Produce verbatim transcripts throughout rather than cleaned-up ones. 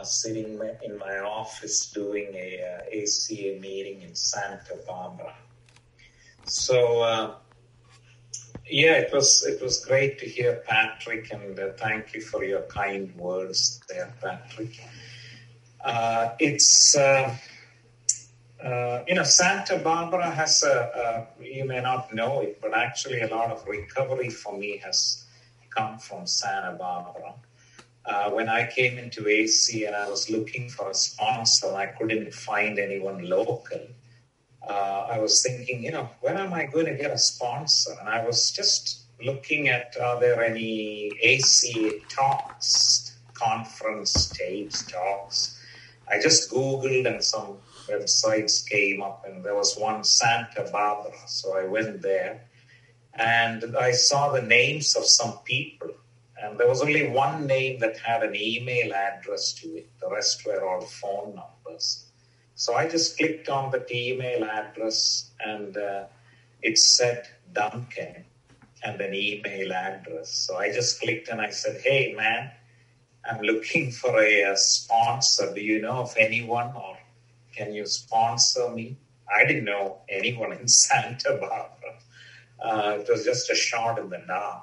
sitting in my office doing a uh, A C A meeting in Santa Barbara. So, uh, yeah, it was it was great to hear Patrick, and uh, thank you for your kind words there, Patrick. Uh, it's, uh, uh, you know, Santa Barbara has a, a, you may not know it, but actually a lot of recovery for me has come from Santa Barbara. Uh, when I came into A C and I was looking for a sponsor, I couldn't find anyone local. Uh, I was thinking, you know, when am I going to get a sponsor? And I was just looking at, are there any A C A talks, conference tapes, talks? I just Googled and some websites came up, and there was one, Santa Barbara. So I went there and I saw the names of some people. And there was only one name that had an email address to it. The rest were all phone numbers. So I just clicked on the email address, and uh, it said Duncan and an email address. So I just clicked and I said, hey, man, I'm looking for a, a sponsor. Do you know of anyone, or can you sponsor me? I didn't know anyone in Santa Barbara. Uh, it was just a shot in the dark.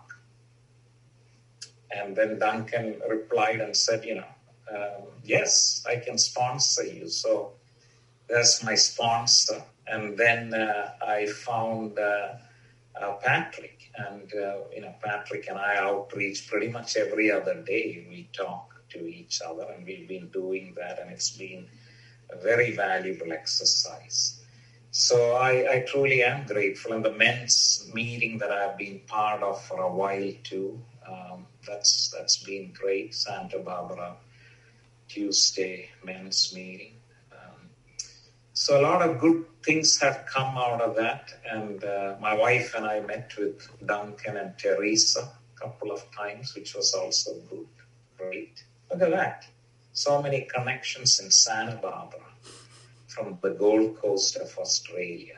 And then Duncan replied and said, you know, um, yes, I can sponsor you. So that's my sponsor. And then uh, I found uh, uh, Patrick. And, uh, you know, Patrick and I outreach pretty much every other day. We talk to each other, and we've been doing that. And it's been a very valuable exercise. So I, I truly am grateful. And the men's meeting that I've been part of for a while too, um, that's that's been great. Santa Barbara Tuesday men's meeting. Um, so a lot of good things have come out of that. And uh, my wife and I met with Duncan and Teresa a couple of times, which was also good. Great. Look at that. So many connections in Santa Barbara from the Gold Coast of Australia.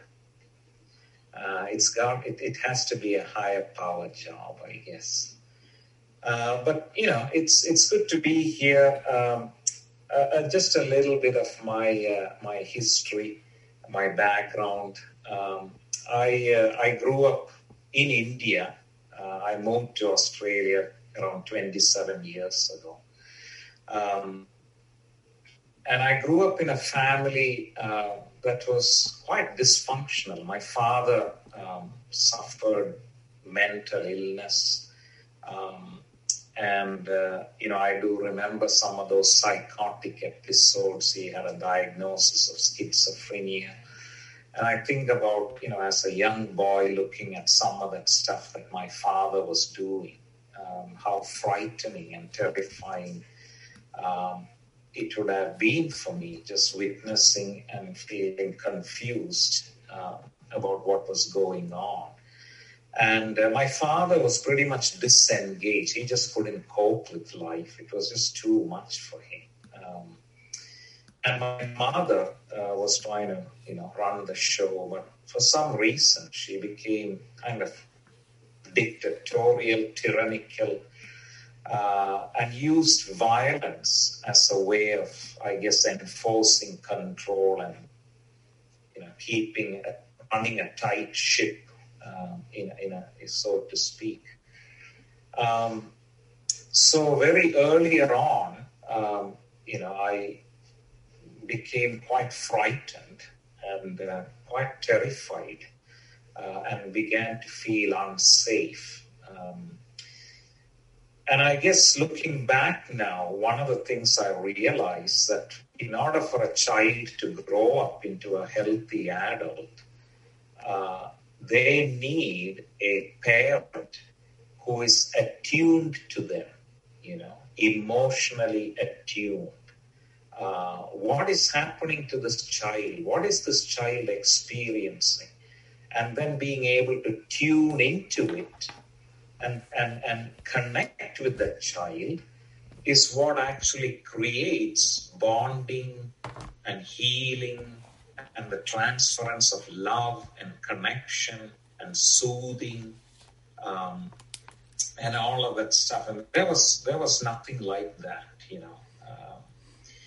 Uh, it's got it, it has to be a higher power job, I guess. Uh, but, you know, it's it's good to be here. Um, uh, just a little bit of my uh, my history, my background. Um, I uh, I grew up in India. Uh, I moved to Australia around twenty-seven years ago. Um, and I grew up in a family uh, that was quite dysfunctional. My father um, suffered mental illness. Um, And, uh, you know, I do remember some of those psychotic episodes. He had a diagnosis of schizophrenia. And I think about, you know, as a young boy looking at some of that stuff that my father was doing, um, how frightening and terrifying um, it would have been for me, just witnessing and feeling confused uh, about what was going on. And uh, my father was pretty much disengaged. He just couldn't cope with life. It was just too much for him. Um, and my mother uh, was trying to, you know, run the show, but for some reason she became kind of dictatorial, tyrannical, uh, and used violence as a way of, I guess, enforcing control and, you know, keeping, a, running a tight ship. Um, in, in a, so to speak. Um, so very earlier on, um, you know, I became quite frightened and uh, quite terrified uh, and began to feel unsafe. Um, and I guess looking back now, one of the things I realized that in order for a child to grow up into a healthy adult, uh, they need a parent who is attuned to them, you know, emotionally attuned. Uh, what is happening to this child? What is this child experiencing? And then being able to tune into it and, and, and connect with that child is what actually creates bonding and healing and the transference of love and connection and soothing um, and all of that stuff. And there was there was nothing like that, you know. Um,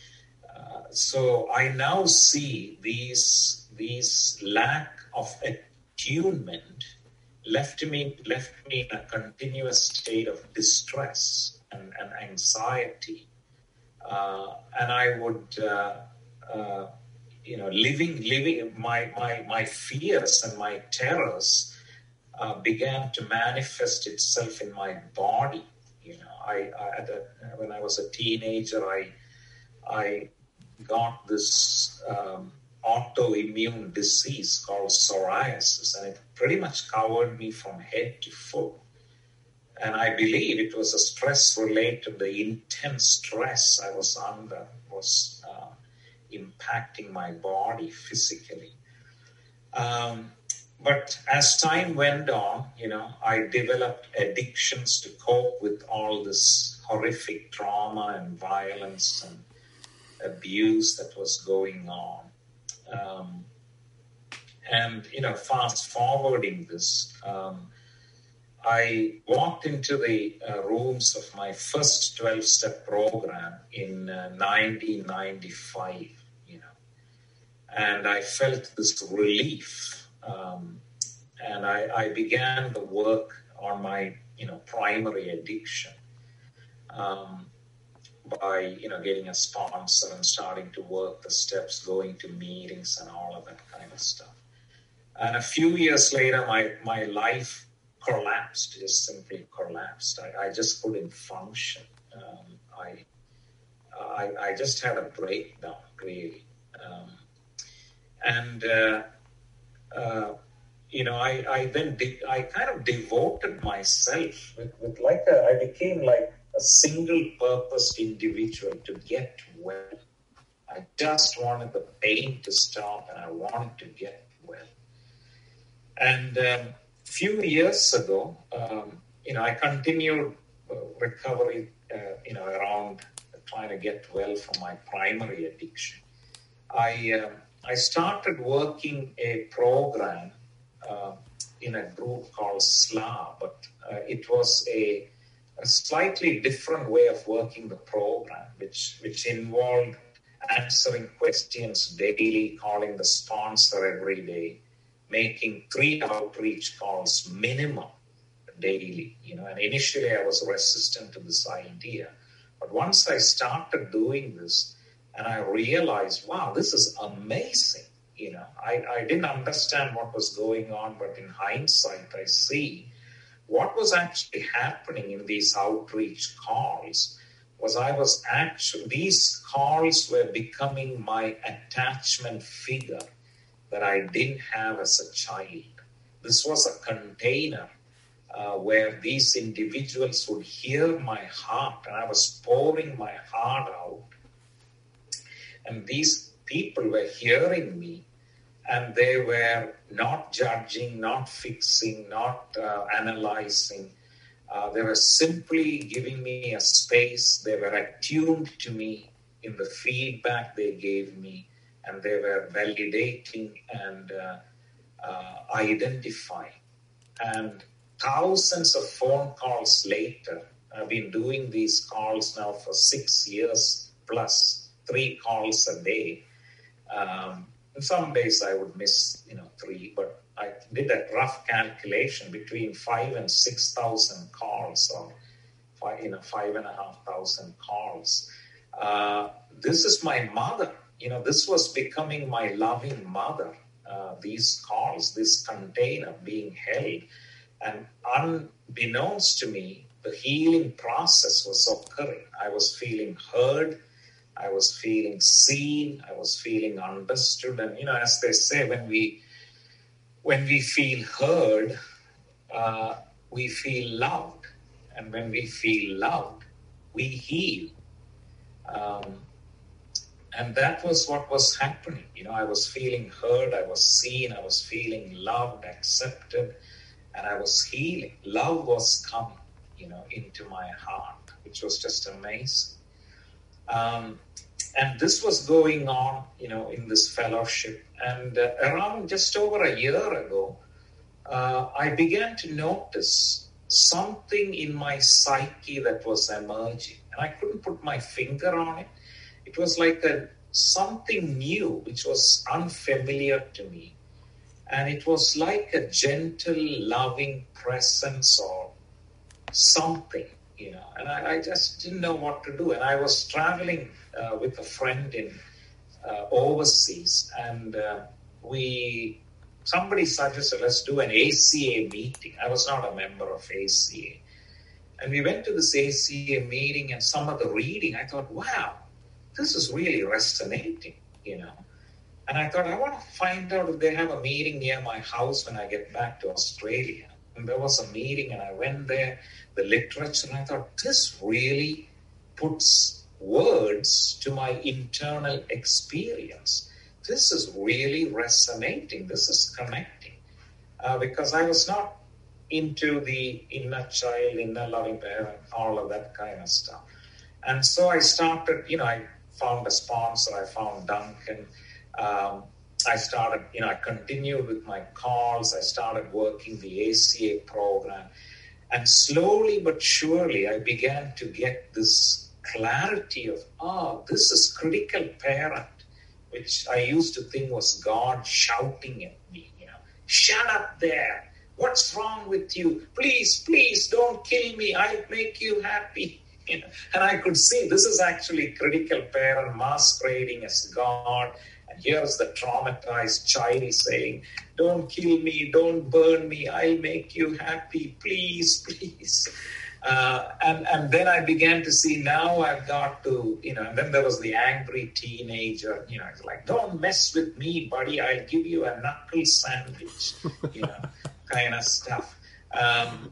so I now see these these lack of attunement left me left me in a continuous state of distress and, and anxiety, uh, and I would, uh, uh, you know, living living my my my fears and my terrors uh, began to manifest itself in my body. You know, I, I at a, when I was a teenager, I I got this um, autoimmune disease called psoriasis, and it pretty much covered me from head to foot. And I believe it was a stress related, the intense stress I was under was uh, impacting my body physically. Um, but as time went on, you know, I developed addictions to cope with all this horrific trauma and violence and abuse that was going on. Um, and, you know, fast forwarding this, um, I walked into the uh, rooms of my first twelve-step program in uh, nineteen ninety-five, you know, and I felt this relief. Um, and I, I began the work on my, you know, primary addiction. Um, by, you know, getting a sponsor and starting to work the steps, going to meetings and all of that kind of stuff. And a few years later, my, my life collapsed, just simply collapsed. I, I just couldn't function. Um, I, I I just had a breakdown, really. Um, and, uh, uh, you know, I, I then de- I kind of devoted myself with, with like a, I became like a single-purposed individual to get well. I just wanted the pain to stop, and I wanted to get well. And um, a few years ago, um, you know, I continued uh, recovery, uh, you know, around trying to get well from my primary addiction. I um, I started working a program uh, in a group called S L A, but uh, it was a a slightly different way of working the program, which which involved answering questions daily, calling the sponsor every day, making three outreach calls minimum daily. You know, and initially I was resistant to this idea, but once I started doing this, and I realized, wow, this is amazing. You know, I, I didn't understand what was going on, but in hindsight, I see what was actually happening in these outreach calls was I was actually, these calls were becoming my attachment figure that I didn't have as a child. This was a container uh, where these individuals would hear my heart, and I was pouring my heart out. And these people were hearing me, and they were not judging, not fixing, not uh, analyzing. Uh, they were simply giving me a space. They were attuned to me in the feedback they gave me, and they were validating and uh, uh, identifying. And thousands of phone calls later, I've been doing these calls now for six years plus, three calls a day. Um, Some days I would miss, you know, three, but I did a rough calculation between five and six thousand calls, or five, you know, five and a half thousand calls. Uh, this is my mother. You know, this was becoming my loving mother. Uh, these calls, this container being held, and unbeknownst to me, the healing process was occurring. I was feeling heard. I was feeling seen. I was feeling understood. And, you know, as they say, when we when we feel heard, uh, we feel loved. And when we feel loved, we heal. Um, and that was what was happening. You know, I was feeling heard. I was seen. I was feeling loved, accepted, and I was healing. Love was coming, you know, into my heart, which was just amazing. Um, and this was going on, you know, in this fellowship. And uh, around just over a year ago, uh, I began to notice something in my psyche that was emerging. And I couldn't put my finger on it. It was like a something new, which was unfamiliar to me. And it was like a gentle, loving presence or something, you know. And I, I just didn't know what to do. And I was traveling uh, with a friend in uh, overseas, and uh, we somebody suggested, let's do an A C A meeting. I was not a member of A C A. And we went to this A C A meeting, and some of the reading, I thought, wow, this is really resonating, you know. And I thought, I want to find out if they have a meeting near my house when I get back to Australia. And there was a meeting, and I went there, the literature, and I thought, this really puts words to my internal experience. This is really resonating. This is connecting. Uh, because I was not into the inner child, inner loving parent, all of that kind of stuff. And so I started, you know, I found a sponsor, I found Duncan. Um, I started, you know, I continued with my calls. I started working the A C A program. And slowly but surely, I began to get this clarity of, oh, this is critical parent, which I used to think was God shouting at me, you know, shut up there. What's wrong with you? Please, please don't kill me. I'll make you happy. You know, and I could see this is actually critical parent masquerading as God. And here's the traumatized child saying, don't kill me, don't burn me, I'll make you happy, please, please. Uh, and, and then I began to see now I've got to, you know, and then there was the angry teenager, you know, it's like, don't mess with me, buddy, I'll give you a knuckle sandwich, you know, kind of stuff. Um,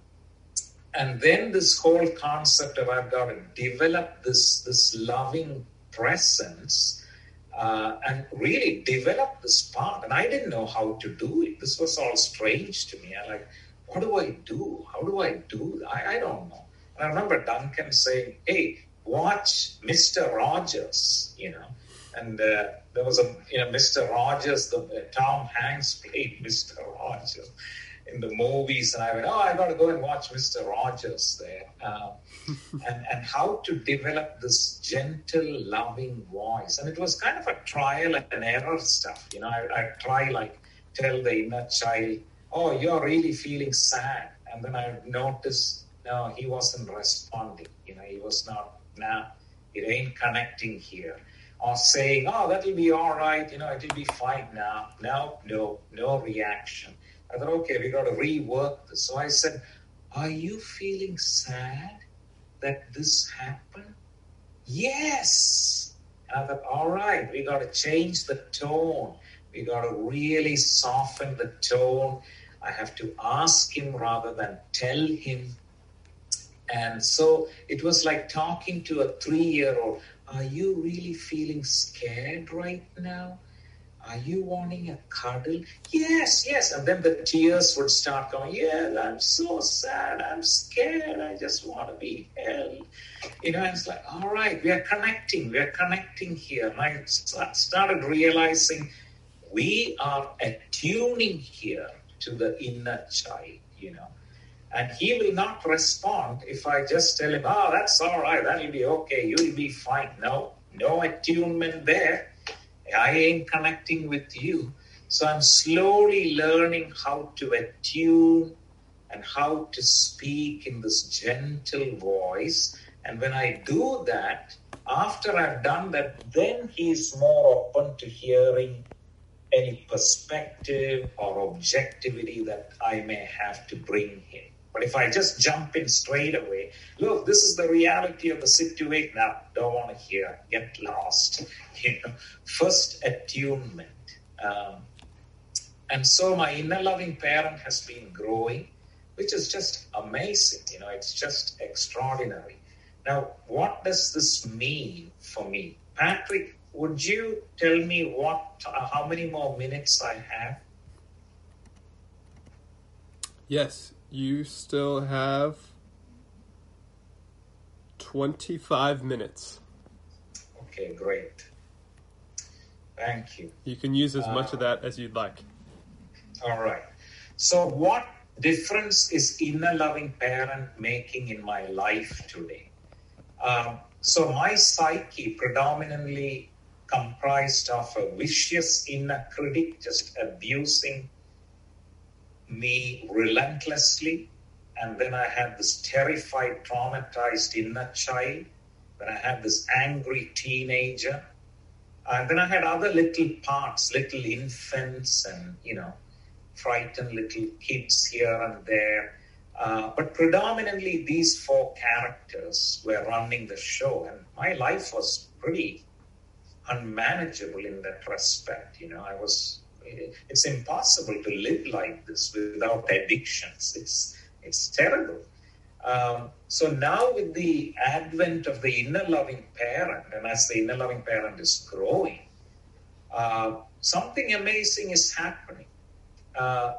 and then this whole concept of I've got to develop this, this loving presence Uh, and really develop this part. And I didn't know how to do it. This was all strange to me. I like, what do I do? How do I do that? I, I don't know. And I remember Duncan saying, hey, watch Mister Rogers, you know. And uh, there was a, you know, Mister Rogers, the, uh, Tom Hanks played Mister Rogers in the movies. And I went, oh, I got to go and watch Mister Rogers there. Uh, and, and how to develop this gentle, loving voice. And it was kind of a trial and error stuff. You know, I, I try like tell the inner child, oh, you're really feeling sad. And then I noticed, no, he wasn't responding. You know, he was not, nah, it ain't connecting here. Or saying, oh, that'll be all right. You know, it'll be fine now. No, no, no reaction. I thought, okay, we got to rework this. So I said, are you feeling sad that this happened? Yes. And I thought, all right, we got to change the tone. We got to really soften the tone. I have to ask him rather than tell him. And so it was like talking to a three-year-old. Are you really feeling scared right now? Are you wanting a cuddle? Yes, yes. And then the tears would start going, yes, I'm so sad. I'm scared. I just want to be held. You know, and it's like, all right, we are connecting. We are connecting here. And I started realizing we are attuning here to the inner child, you know. And he will not respond if I just tell him, oh, that's all right. That'll be okay. You'll be fine. No, no attunement there. I ain't connecting with you. So I'm slowly learning how to attune and how to speak in this gentle voice. And when I do that, after I've done that, then he's more open to hearing any perspective or objectivity that I may have to bring him. But if I just jump in straight away, look, this is the reality of the situation. Now, don't want to hear, get lost. You know, first attunement. Um, and so my inner loving parent has been growing, which is just amazing. You know, it's just extraordinary. Now, what does this mean for me? Patrick, would you tell me what, uh, how many more minutes I have? Yes. You still have twenty-five minutes. Okay, great. Thank you. You can use as much uh, of that as you'd like. All right. So what difference is inner loving parent making in my life today? Um, so my psyche predominantly comprised of a vicious inner critic just abusing me relentlessly. And then I had this terrified, traumatized inner child. Then I had this angry teenager. And then I had other little parts, little infants and, you know, frightened little kids here and there. Uh, but predominantly these four characters were running the show. And my life was pretty unmanageable in that respect. You know, I was, it's impossible to live like this without addictions. It's, it's terrible. Um, so now with the advent of the inner loving parent, and as the inner loving parent is growing, uh, something amazing is happening. Uh,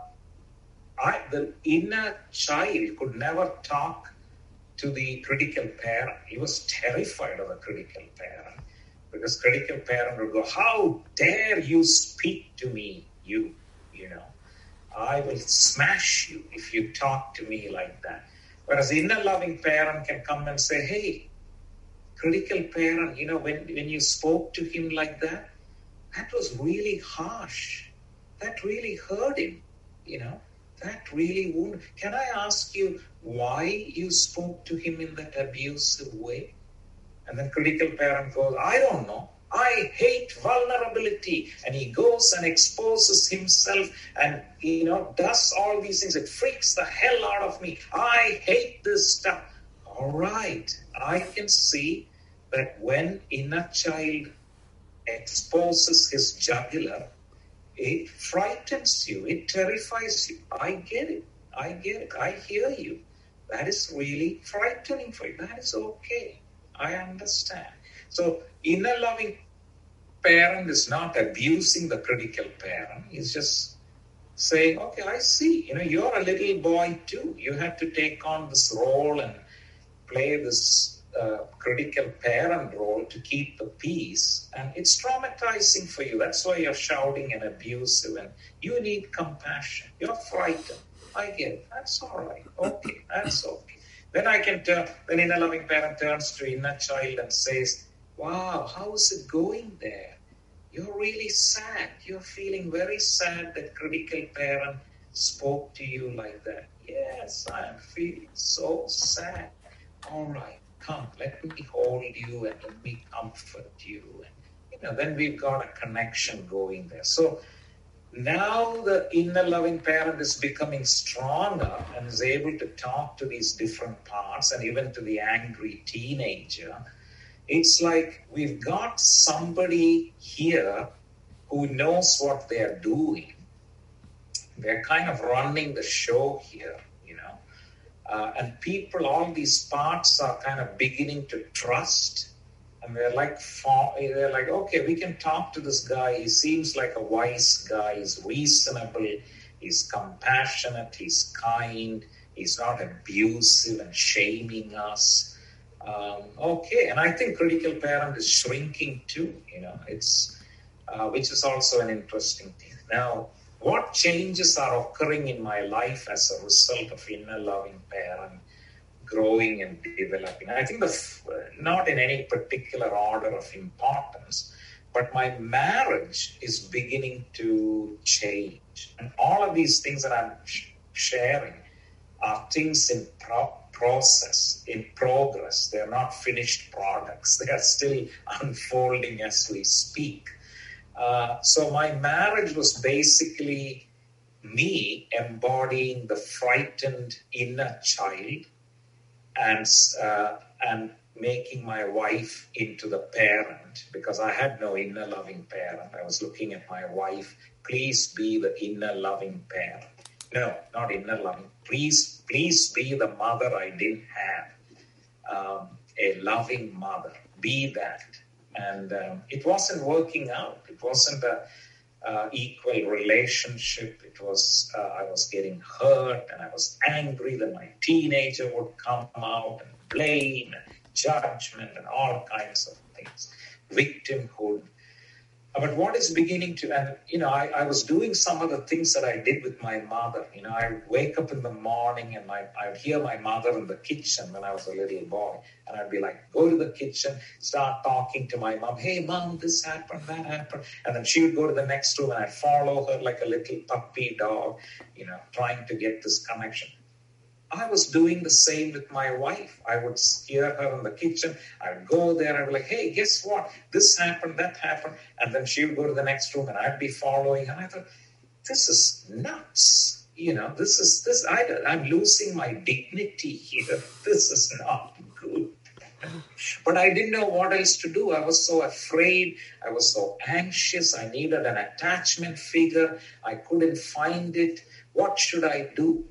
I, the inner child could never talk to the critical parent. He was terrified of the critical parent because critical parent would go, "How dare you speak to me, you, you know, I will smash you if you talk to me like that." Whereas the inner loving parent can come and say, "Hey, critical parent, you know, when, when you spoke to him like that, that was really harsh. That really hurt him, you know. That really wounded. Can I ask you why you spoke to him in that abusive way?" And then critical parent goes, "I don't know. I hate vulnerability." And he goes and exposes himself and, you know, does all these things. It freaks the hell out of me. I hate this stuff. All right. I can see that when inner child exposes his jugular, it frightens you. It terrifies you. I get it. I get it. I hear you. That is really frightening for you. That is okay. I understand. So inner loving parent is not abusing the critical parent. He's just saying, "Okay, I see. You know, you're a little boy too. You have to take on this role and play this uh, critical parent role to keep the peace. And it's traumatizing for you. That's why you're shouting and abusive and you need compassion. You're frightened. I get it. That's all right. Okay, that's okay." Then I can turn, then inner loving parent turns to inner child and says, "Wow, how is it going there? You're really sad. You're feeling very sad that critical parent spoke to you like that." "Yes, I'm feeling so sad." "All right, come, let me hold you and let me comfort you." And, you know, then we've got a connection going there. So now the inner loving parent is becoming stronger and is able to talk to these different parts and even to the angry teenager. It's like we've got somebody here who knows what they're doing. They're kind of running the show here, you know. Uh, and people, all these parts are kind of beginning to trust. And they're like, they're like, okay, we can talk to this guy. He seems like a wise guy. He's reasonable. He's compassionate. He's kind. He's not abusive and shaming us. Um, okay, and I think critical parent is shrinking too. You know, it's uh, which is also an interesting thing. Now, what changes are occurring in my life as a result of inner loving parent growing and developing? I think the not in any particular order of importance, but my marriage is beginning to change, and all of these things that I'm sh- sharing are things in pro- process, in progress. They're not finished products. They are still unfolding as we speak. Uh, so my marriage was basically me embodying the frightened inner child and uh, and making my wife into the parent, because I had no inner loving parent. I was looking at my wife. Please be the inner loving parent. No, not inner loving. Please, please be the mother I didn't have. Um, a loving mother. Be that. And um, it wasn't working out. It wasn't a uh, equal relationship. It was, uh, I was getting hurt and I was angry that my teenager would come out and blame and judgment and all kinds of things. Victimhood. But what is beginning to, and you know, I, I was doing some of the things that I did with my mother. You know, I would wake up in the morning and I, I would hear my mother in the kitchen when I was a little boy. And I'd be like, go to the kitchen, start talking to my mom. Hey, mom, this happened, that happened. And then she would go to the next room and I'd follow her like a little puppy dog, you know, trying to get this connection. I was doing the same with my wife. I would hear her in the kitchen. I would go there. I'd be like, hey, guess what? This happened, that happened. And then she would go to the next room and I'd be following. And I thought, this is nuts. You know, this is, this, I, I'm losing my dignity here. This is not good. But I didn't know what else to do. I was so afraid. I was so anxious. I needed an attachment figure. I couldn't find it. What should I do?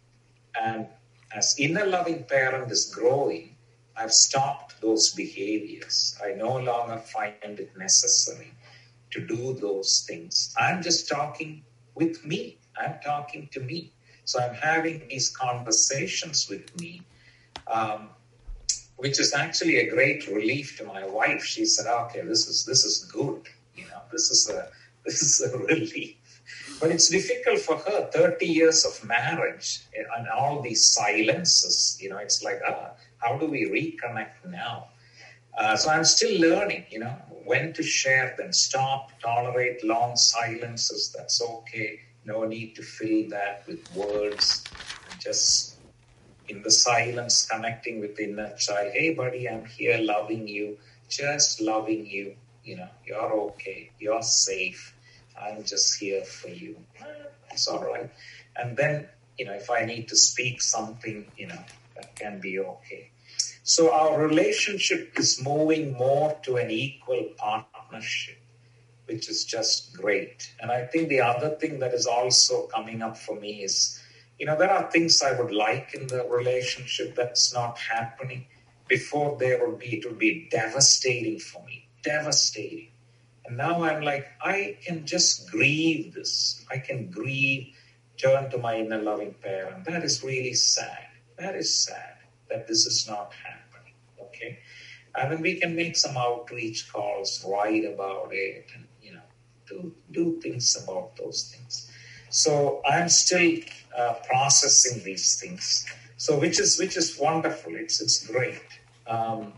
And as inner loving parent is growing, I've stopped those behaviors. I no longer find it necessary to do those things. I'm just talking with me. I'm talking to me. So I'm having these conversations with me, um, which is actually a great relief to my wife. She said, okay, this is this is good. You know, this is a this is a relief. But it's difficult for her, thirty years of marriage and all these silences, you know, it's like, ah, how do we reconnect now? Uh, so I'm still learning, you know, when to share, then stop, tolerate long silences. That's okay. No need to fill that with words. Just in the silence, connecting with the inner child. Hey, buddy, I'm here loving you, just loving you. You know, you're okay. You're safe. I'm just here for you. It's all right. And then, you know, if I need to speak something, you know, that can be okay. So our relationship is moving more to an equal partnership, which is just great. And I think the other thing that is also coming up for me is, you know, there are things I would like in the relationship that's not happening. Before there would be, it would be devastating for me, devastating. And now I'm like, I can just grieve this. I can grieve, turn to my inner loving parent. That is really sad. That is sad that this is not happening. Okay? And then we can make some outreach calls, write about it, and, you know, do, do things about those things. So I'm still uh, processing these things. So which is which is wonderful. It's it's great. Um,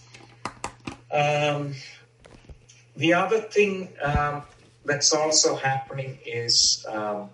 um, The other thing um, that's also happening is um,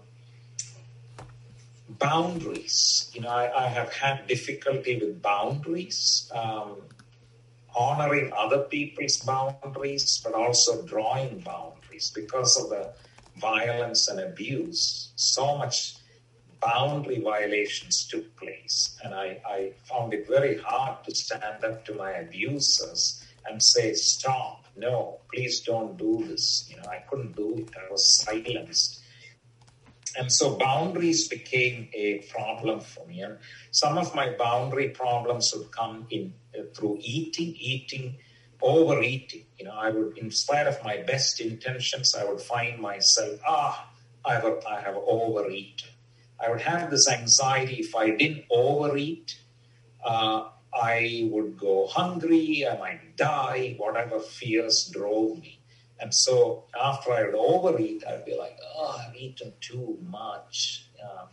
boundaries. You know, I, I have had difficulty with boundaries, um, honoring other people's boundaries, but also drawing boundaries because of the violence and abuse. So much boundary violations took place, and I, I found it very hard to stand up to my abusers and say, stop. No, please don't do this. You know, I couldn't do it. I was silenced. And so boundaries became a problem for me. And some of my boundary problems would come in uh, through eating, eating, overeating. You know, I would, in spite of my best intentions, I would find myself, ah, I have, I have overeaten. I would have this anxiety if I didn't overeat, uh, I would go hungry, I might die, whatever fears drove me. And so after I would overeat, I'd be like, oh, I've eaten too much. Um,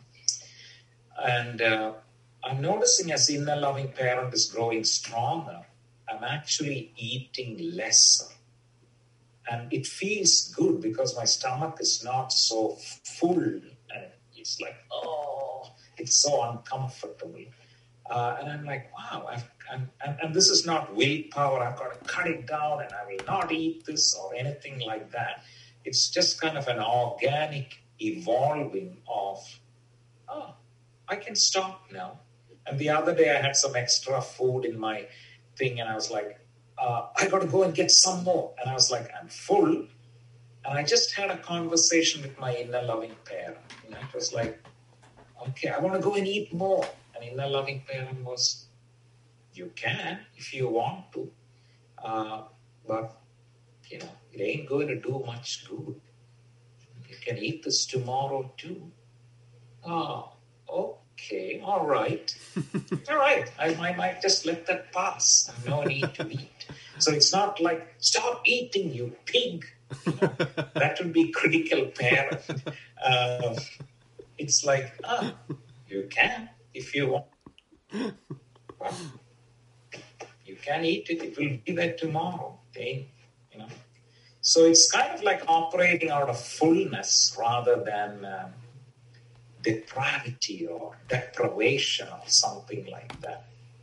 and uh, I'm noticing as inner loving parent is growing stronger, I'm actually eating lesser. And it feels good because my stomach is not so full. And it's like, oh, it's so uncomfortable. Uh, and I'm like, wow, I've, I'm, and, and this is not willpower. I've got to cut it down and I will not eat this or anything like that. It's just kind of an organic evolving of, oh, I can stop now. And the other day I had some extra food in my thing and I was like, uh, I got to go and get some more. And I was like, I'm full. And I just had a conversation with my inner loving parent. You know, it was like, okay, I want to go and eat more. And inner loving parent was, you can if you want to, uh, but you know, it ain't going to do much good. You can eat this tomorrow too. Oh, okay, all right. All right, I, I might just let that pass. No need to eat. So it's not like, stop eating, you pig. You know, that would be critical parent. Uh, it's like, ah, you can if you want. Well, you can eat it. It will be there tomorrow. Okay? You know. So it's kind of like operating out of fullness rather than um, depravity or deprivation or something like that.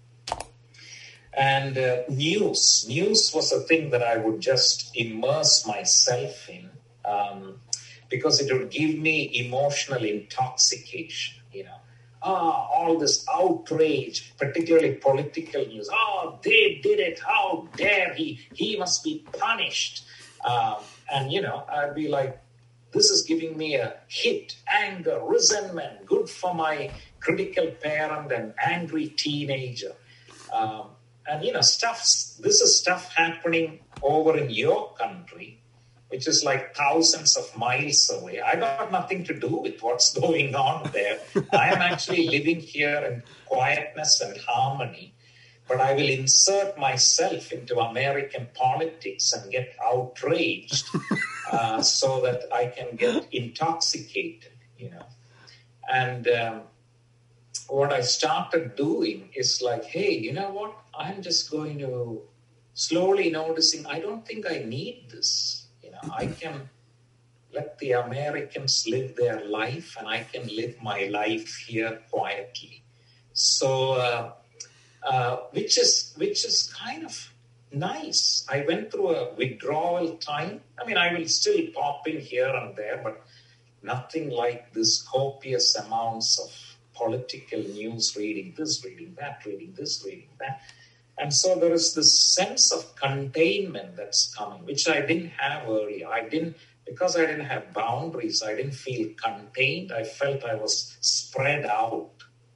And uh, news. News was a thing that I would just immerse myself in um, because it would give me emotional intoxication, you know. Ah, all this outrage, particularly political news. Oh, they did it. How dare he? He must be punished. Um, and, you know, I'd be like, this is giving me a hit, anger, resentment, good for my critical parent and angry teenager. Um, and, you know, stuff, this is stuff happening over in your country, which is like thousands of miles away. I got nothing to do with what's going on there. I am actually living here in quietness and harmony, but I will insert myself into American politics and get outraged uh, so that I can get intoxicated, you know. And um, what I started doing is like, hey, you know what? I'm just going to slowly noticing, I don't think I need this. You know, I can let the Americans live their life and I can live my life here quietly. So, uh, uh, which is which is kind of nice. I went through a withdrawal time. I mean, I will still pop in here and there, but nothing like this copious amounts of political news, reading this, reading that, reading this, reading that. And so there is this sense of containment that's coming, which I didn't have earlier. I didn't, because I didn't have boundaries, I didn't feel contained. I felt I was spread out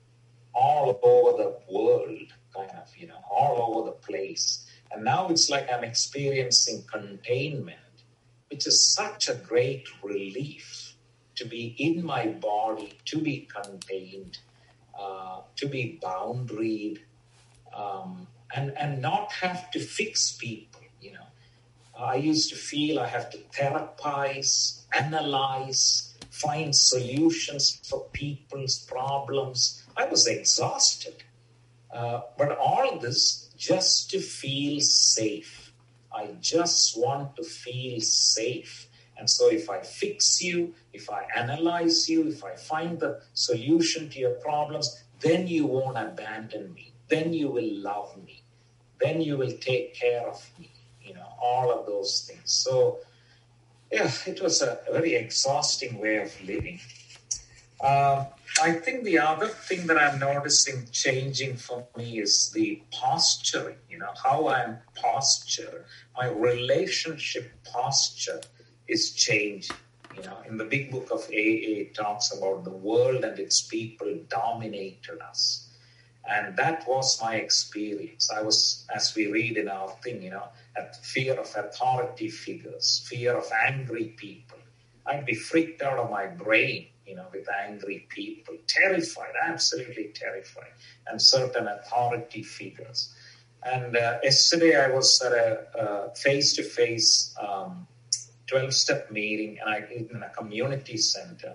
all over the world, kind of, you know, all over the place. And now it's like I'm experiencing containment, which is such a great relief to be in my body, to be contained, uh, to be boundaried, um, and, and not have to fix people, you know. I used to feel I have to therapize, analyze, find solutions for people's problems. I was exhausted. Uh, but all this just to feel safe. I just want to feel safe. And so if I fix you, if I analyze you, if I find the solution to your problems, then you won't abandon me. Then you will love me. Then you will take care of me. You know, all of those things. So, yeah, it was a very exhausting way of living. Uh, I think the other thing that I'm noticing changing for me is the posturing, you know, how I'm postured. My relationship posture is changing. You know, in the big book of A A, it talks about the world and its people dominated us. And that was my experience. I was, as we read in our thing, you know, at fear of authority figures, fear of angry people. I'd be freaked out of my brain, you know, with angry people, terrified, absolutely terrified, and certain authority figures. And uh, yesterday I was at a uh, face-to-face um, twelve-step meeting and I in a community center.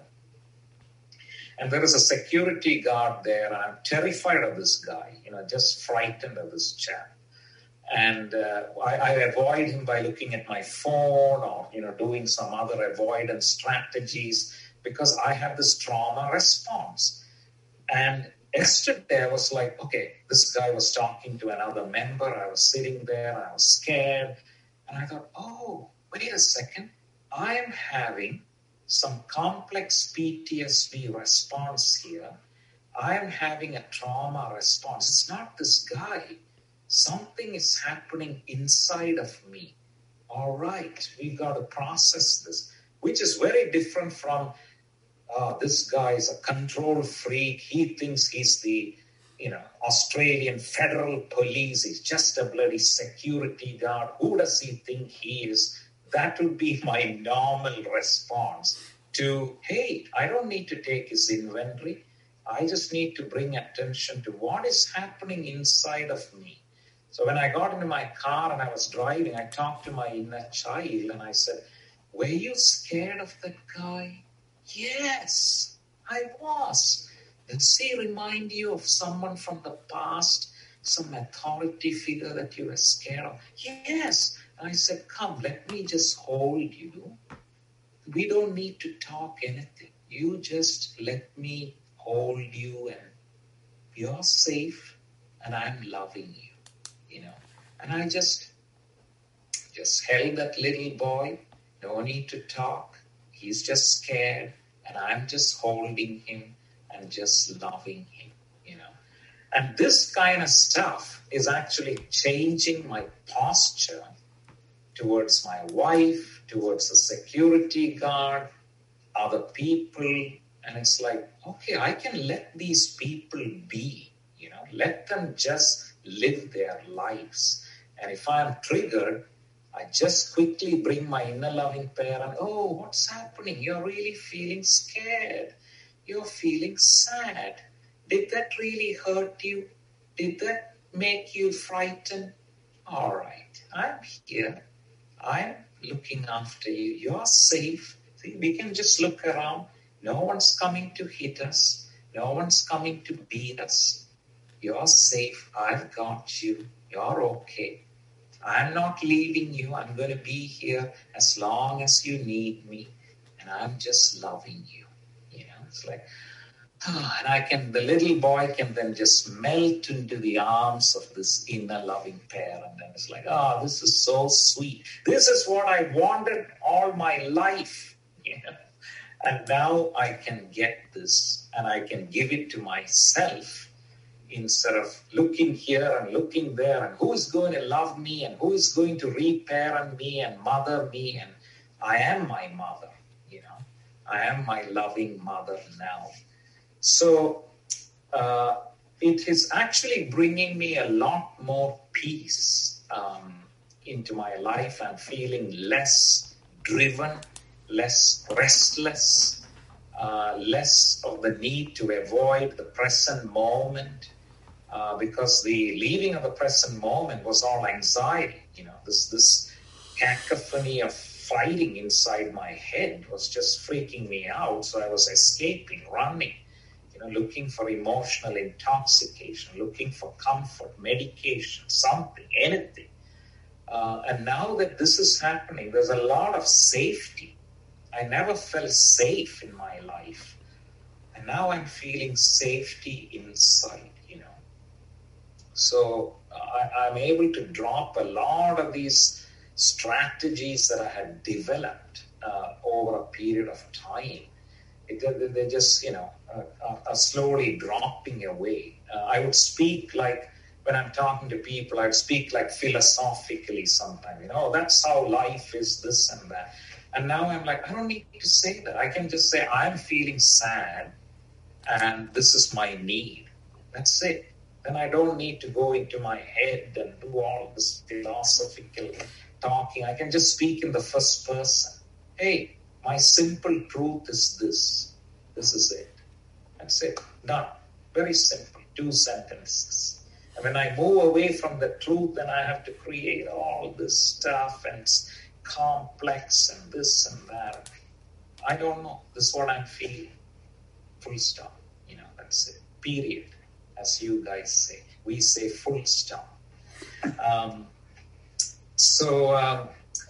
And there is a security guard there, and I'm terrified of this guy, you know, just frightened of this chap. And uh, I, I avoid him by looking at my phone or, you know, doing some other avoidance strategies because I have this trauma response. And yesterday I was like, okay, this guy was talking to another member. I was sitting there, I was scared. And I thought, oh, wait a second. I am having some complex P T S D response here. I am having a trauma response. It's not this guy. Something is happening inside of me. All right, we've got to process this, which is very different from uh, this guy is a control freak. He thinks he's the, you know, Australian Federal Police. He's just a bloody security guard. Who does he think he is? That would be my normal response to, hey, I don't need to take his inventory. I just need to bring attention to what is happening inside of me. So when I got into my car and I was driving, I talked to my inner child and I said, were you scared of that guy? Yes, I was. Does he remind you of someone from the past, some authority figure that you were scared of? Yes. And I said, come, let me just hold you. We don't need to talk anything. You just let me hold you and you're safe and I'm loving you, you know. And I just, just held that little boy. No need to talk. He's just scared and I'm just holding him and just loving him, you know. And this kind of stuff is actually changing my posture towards my wife, towards the security guard, other people. And it's like, okay, I can let these people be, you know, let them just live their lives. And if I'm triggered, I just quickly bring my inner loving parent. Oh, what's happening? You're really feeling scared. You're feeling sad. Did that really hurt you? Did that make you frightened? All right, I'm here. I'm looking after you. You're safe. See, we can just look around. No one's coming to hit us. No one's coming to beat us. You're safe. I've got you. You're okay. I'm not leaving you. I'm going to be here as long as you need me. And I'm just loving you. You know, it's like, oh, and I can, the little boy can then just melt into the arms of this inner loving parent. And it's like, oh, this is so sweet. This is what I wanted all my life. You know? And now I can get this and I can give it to myself instead of looking here and looking there and who is going to love me and who is going to reparent me and mother me. And I am my mother, you know, I am my loving mother now. So uh, it is actually bringing me a lot more peace um, into my life. I'm feeling less driven, less restless, uh, less of the need to avoid the present moment. Uh, because the leaving of the present moment was all anxiety, you know, this this cacophony of fighting inside my head was just freaking me out. So I was escaping, running, you know, looking for emotional intoxication, looking for comfort, medication, something, anything. Uh, and now that this is happening, there's a lot of safety. I never felt safe in my life. And now I'm feeling safety inside. So I, I'm able to drop a lot of these strategies that I had developed uh, over a period of time. It, they're just, you know, uh, are slowly dropping away. Uh, I would speak like, when I'm talking to people, I'd speak like philosophically sometimes, you know, that's how life is, this and that. And now I'm like, I don't need to say that. I can just say, I'm feeling sad and this is my need. That's it. Then I don't need to go into my head and do all this philosophical talking. I can just speak in the first person. Hey, my simple truth is this. This is it. That's it. Done. Very simple. Two sentences. And when I move away from the truth, then I have to create all this stuff and it's complex and this and that. I don't know. This is what I'm feeling. Full stop. You know, that's it. Period. As you guys say, we say full stop. Um, so, um,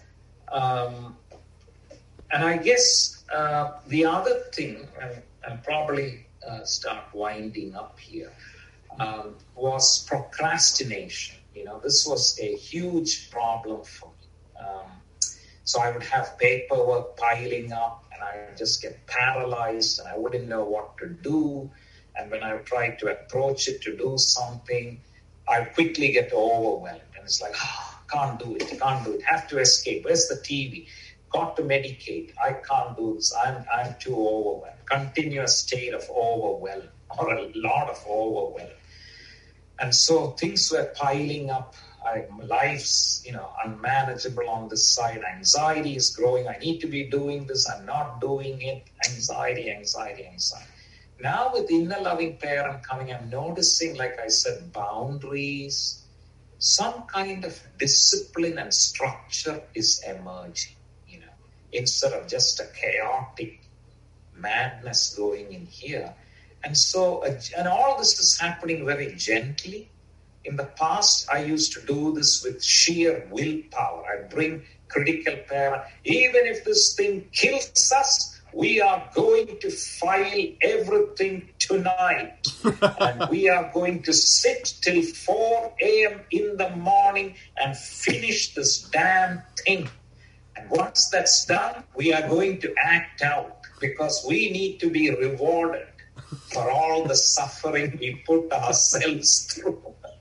um, and I guess uh, the other thing, and I'll probably uh, start winding up here, um, was procrastination. You know, this was a huge problem for me. Um, so I would have paperwork piling up and I would just get paralyzed and I wouldn't know what to do. And when I tried to approach it to do something, I quickly get overwhelmed. And it's like, oh, can't do it, can't do it, have to escape. Where's the T V? Got to medicate. I can't do this. I'm, I'm too overwhelmed. Continuous state of overwhelm or a lot of overwhelm. And so things were piling up. I, life's, you know, unmanageable on this side. Anxiety is growing. I need to be doing this. I'm not doing it. Anxiety, anxiety, anxiety. Now with inner loving parent coming, I'm noticing, like I said, boundaries, some kind of discipline and structure is emerging, you know, instead of just a chaotic madness going in here. And so, uh, and all this is happening very gently. In the past, I used to do this with sheer willpower. I bring critical power. Even if this thing kills us, we are going to file everything tonight. And we are going to sit till four a.m. in the morning and finish this damn thing. And once that's done, we are going to act out because we need to be rewarded for all the suffering we put ourselves through.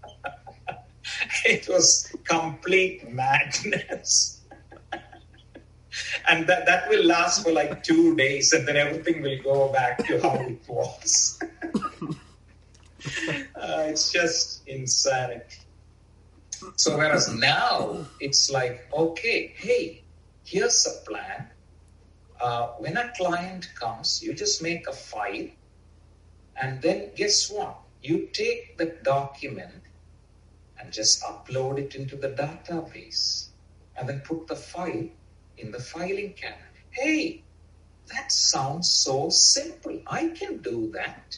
It was complete madness. And that, that will last for like two days and then everything will go back to how it was. uh, it's just insanity. So whereas now it's like, okay, hey, here's a plan. Uh, when a client comes, you just make a file. And then guess what? You take the document and just upload it into the database and then put the file in the filing cabinet. Hey, that sounds so simple. I can do that.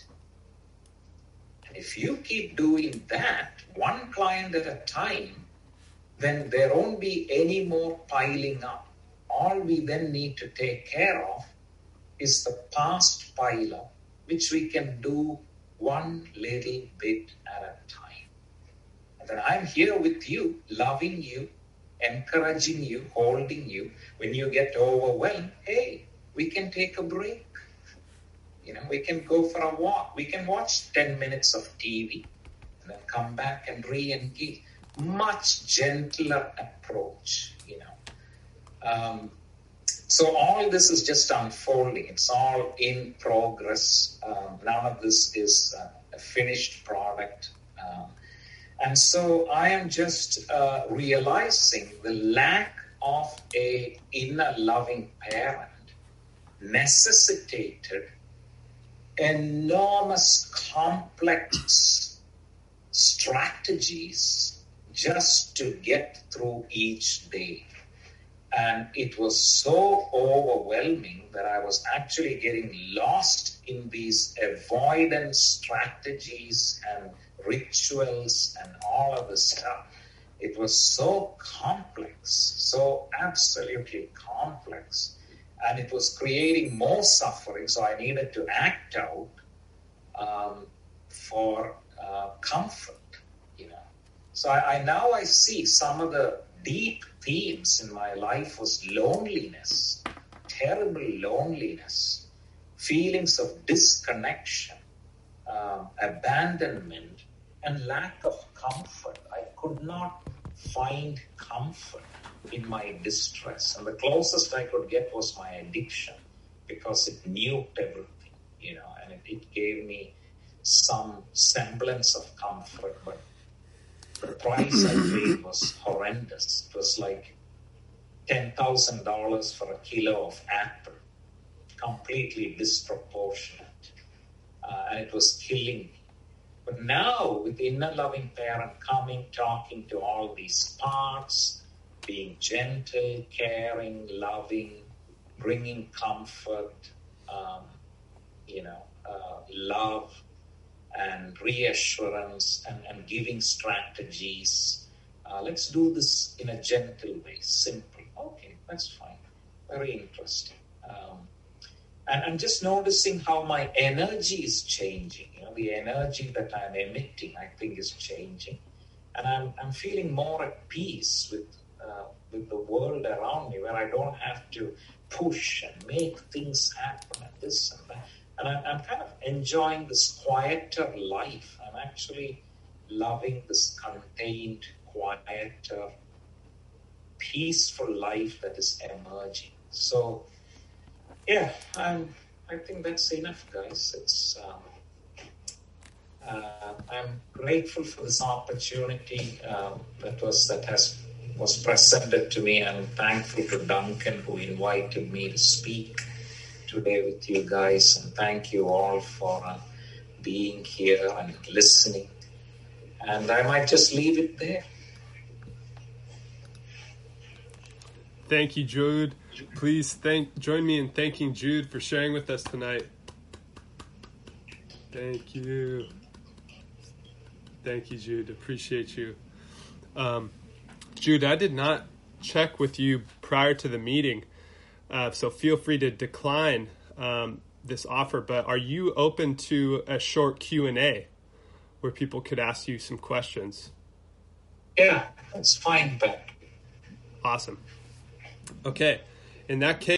And if you keep doing that, one client at a time, then there won't be any more piling up. All we then need to take care of is the past pile up, which we can do one little bit at a time. And then I'm here with you, loving you, encouraging you, holding you. When you get overwhelmed, hey, we can take a break. You know, we can go for a walk. We can watch ten minutes of T V and then come back and re-engage. Much gentler approach, you know. Um, so all this is just unfolding. It's all in progress. Um, none of this is uh, a finished product. Um, and so I am just uh, realizing the lack of a inner loving parent necessitated enormous complex strategies just to get through each day. And it was so overwhelming that I was actually getting lost in these avoidance strategies and rituals and all of this stuff. It was so complex, so absolutely complex. And it was creating more suffering, so I needed to act out um, for uh, comfort, you know. So I, I now I see some of the deep themes in my life was loneliness, terrible loneliness, feelings of disconnection, um, abandonment, and lack of comfort. I could not find comfort in my distress. And the closest I could get was my addiction because it nuked everything, you know, and it, it gave me some semblance of comfort, but the price I paid was horrendous. It was like ten thousand dollars for a kilo of apple, completely disproportionate. Uh, and it was killing me. But now, with the inner loving parent coming, talking to all these parts, being gentle, caring, loving, bringing comfort, um, you know, uh, love, and reassurance and, and giving strategies. Uh, let's do this in a gentle way, simple. Okay, that's fine. Very interesting. Um, and I'm just noticing how my energy is changing. You know, the energy that I'm emitting, I think, is changing. And I'm I'm feeling more at peace with uh, with the world around me, where I don't have to push and make things happen and this and that. And I'm kind of enjoying this quieter life. I'm actually loving this contained, quieter, peaceful life that is emerging. So, yeah, I'm, I think that's enough, guys. It's um, uh, I'm grateful for this opportunity uh, that was that has was presented to me. I'm thankful to Duncan, who invited me to speak today with you guys, and thank you all for uh, being here and listening. And I might just leave it there. Thank you, Jude. Please thank join me in thanking Jude for sharing with us tonight. Thank you. Thank you, Jude. Appreciate you. Um, Jude, I did not check with you prior to the meeting, uh, so feel free to decline um, this offer, but are you open to a short Q and A where people could ask you some questions? Yeah, that's fine, Ben. Awesome. Okay. In that case,